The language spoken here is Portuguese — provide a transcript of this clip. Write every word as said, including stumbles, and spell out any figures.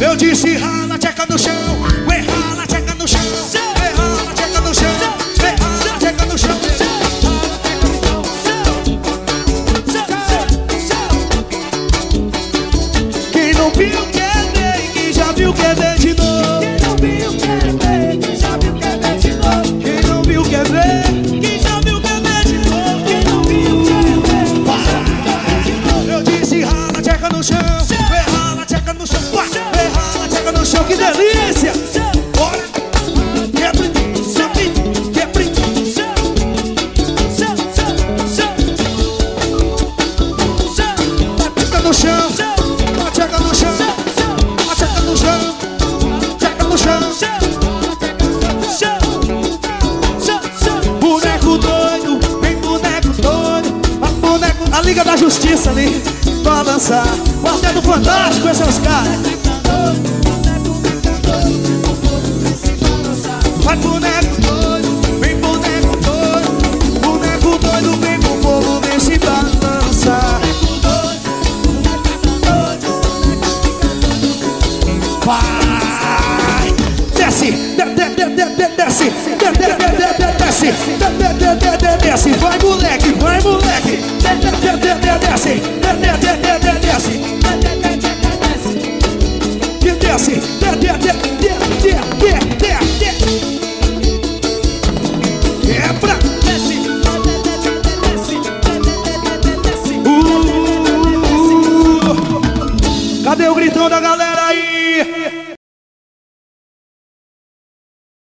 Eu disse rala, tcheca no chão. Ué, rala, tcheca no chão. Ué, rala, tcheca no chão. Ué, rala, tcheca no chão. Quem não viu quer ver, quem já viu quer ver de novo. Quem não viu quer ver, quem já viu quer ver de novo. Quem não viu quer ver, quem já viu quer ver de novo. Quem não viu quer ver, quem já viu quer ver de novo. Eu disse rala, tcheca no chão. Ué, rala, tcheca no chão. Ué, rala, tcheca no chão. Que delícia! Bora! Quebre, quebre, quebre. Tcheca no chão. Tcheca no chão. Tcheca no chão. Tcheca no chão. Boneco doido, vem boneco doido. A boneco, a Liga da Justiça ali, pra dançar. Quarteto Fantástico, esses são os caras. Vai boneco doido, vem boneco doido. Boneco doido, vem com o povo, vem se balançar. Vai! Desce, de, de, de, de, de, desce, de, de, de, de, de, desce, de, de, de, de, de, desce. Vai moleque, vai moleque, de, de, de, de, de, desce, de, de, de, de, de, desce, de, desce, de, de, de, de, de, de, de. Quebra! Desce! Uh! Cadê o gritão da galera?